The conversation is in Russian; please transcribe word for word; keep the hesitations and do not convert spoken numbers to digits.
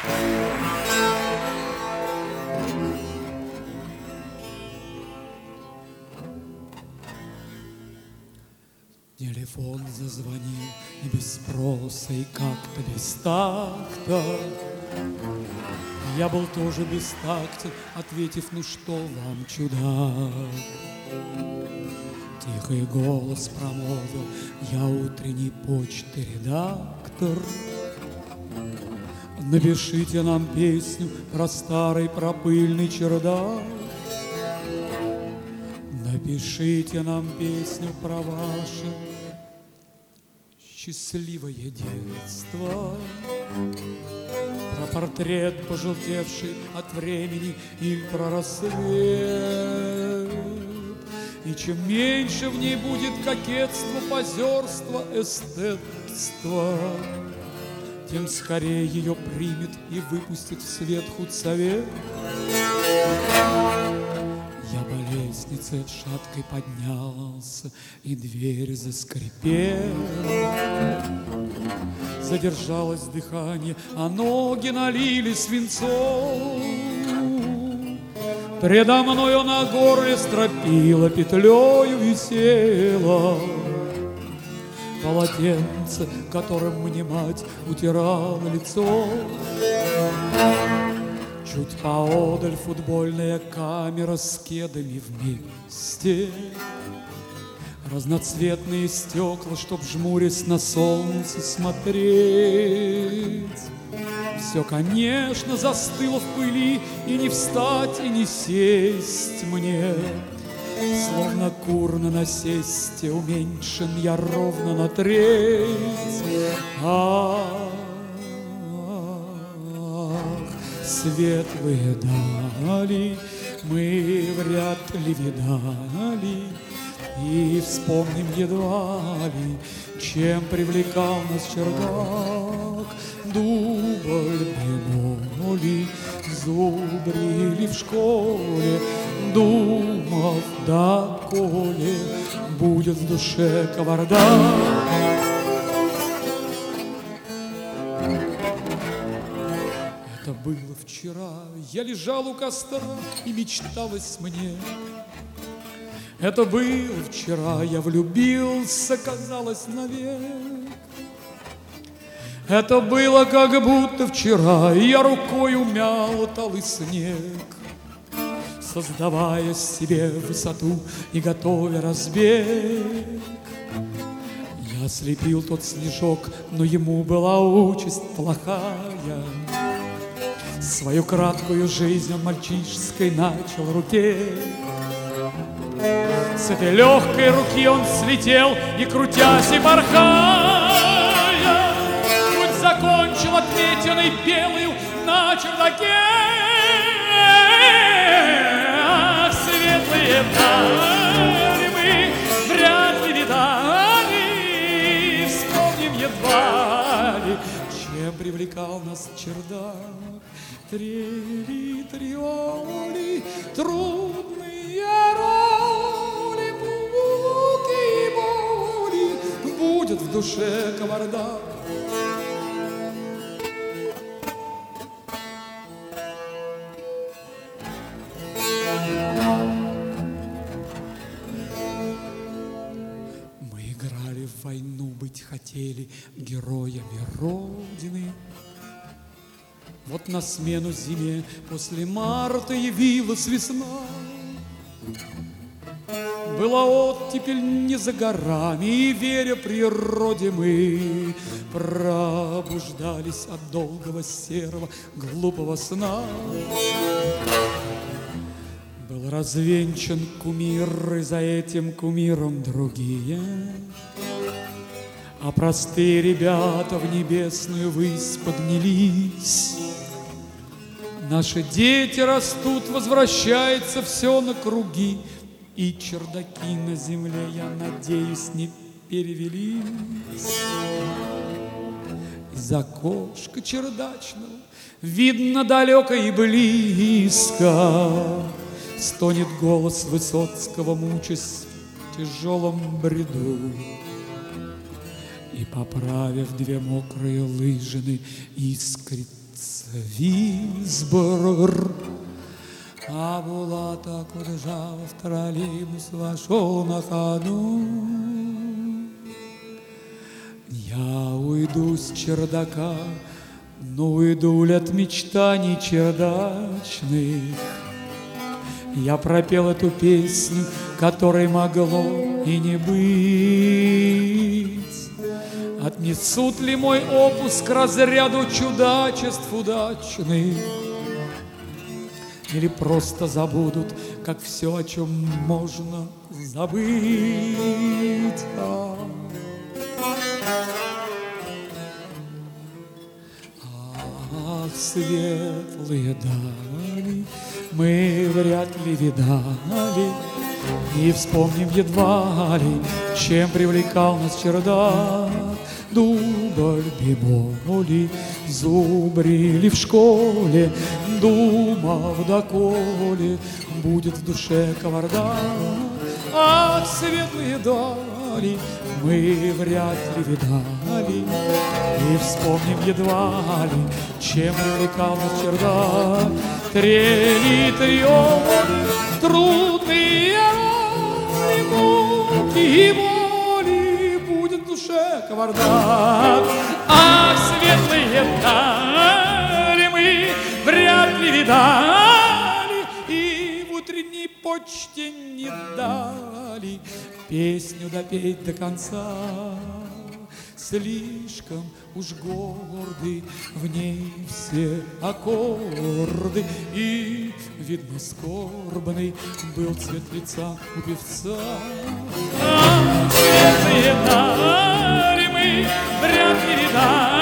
Телефон зазвонил и без спроса, и как-то без такта. Я был тоже бестактен, ответив: ну что вам, чудак? Тихий голос промолвил: я утренней почты редактор. Напишите нам песню про старый пропыльный чердак. Напишите нам песню про ваше счастливое детство, про портрет, пожелтевший от времени, или про рассвет. И чем меньше в ней будет кокетства, позерства, эстетства, тем скорее ее примет и выпустит в свет худсовет. Я по лестнице шаткой поднялся, и дверь заскрипела. Задержалось дыхание, а ноги налили свинцом. Предо мною на горле стропила петлею висела. Полотенце, которым мне мать утирала лицо. Чуть поодаль футбольная камера с кедами вместе. Разноцветные стекла, чтоб, жмурясь, на солнце смотреть. Все, конечно, застыло в пыли, и не встать, и не сесть мне. Словно кур на насесте, уменьшен я ровно на треть. Ах, светлые дали мы вряд ли видали, и вспомним едва ли, чем привлекал нас чердак. Дубль бемоли зубрили в школе, думав, доколе будет в душе кавардак. Это было вчера, я лежал у костра, и мечталось мне. Это было вчера, я влюбился, казалось, навек. Это было как будто вчера, и я рукой умял талый снег, создавая себе высоту и готовя разбег. Я слепил тот снежок, но ему была участь плохая. Свою краткую жизнь он мальчишеской начал руке. С этой легкой руки он слетел, и, крутясь и порхая, путь закончил отметиной белую на чердаке. Ах, светлые дали мы вряд ли видали, вспомним едва ли, чем привлекал нас чердак. Трели, триоли, трудные роли, муки и боли, будет в душе кавардак. Мы играли в войну, быть хотели героями Родины. Вот на смену зиме после марта явилась весна. Была оттепель не за горами, и, веря природе, мы пробуждались от долгого серого глупого сна. Был развенчан кумир, и за этим кумиром другие, а простые ребята в небесную высь поднялись. Наши дети растут, возвращается все на круги, и чердаки на земле, я надеюсь, не перевелись. Из окошка чердачного видно далеко и близко, стонет голос Высоцкого, мучаясь в тяжелом бреду. И, поправив две мокрые лыжины, искрит сердце визбор. А Булата Кудряшова в троллейбус вошел на ходу. Я уйду с чердака, но уйду ли от мечтаний чердачных? Я пропел эту песню, которой могло и не быть. Отнесут ли мой опус к разряду чудачеств удачных? Или просто забудут, как все, о чем можно забыть? Ах, светлые дали, мы вряд ли видали, и вспомним едва ли, чем привлекал нас чердак. Дубль, бемоли, зубрили в школе, думав, доколе будет в душе кавардак. Ах, светлые дали, мы вряд ли видали, и вспомним едва ли, чем привлекал нас чердак. Трели трёны, трудные роли, муки и боли, будет в душе кавардак. Ах, светлые дали, мы вряд ли видали, и в утренней почте не дали песню допеть до конца. Слишком уж горды в ней все аккорды, и, видно, скорбный был цвет лица у певца. А, светлые дали, мы вряд ли видали,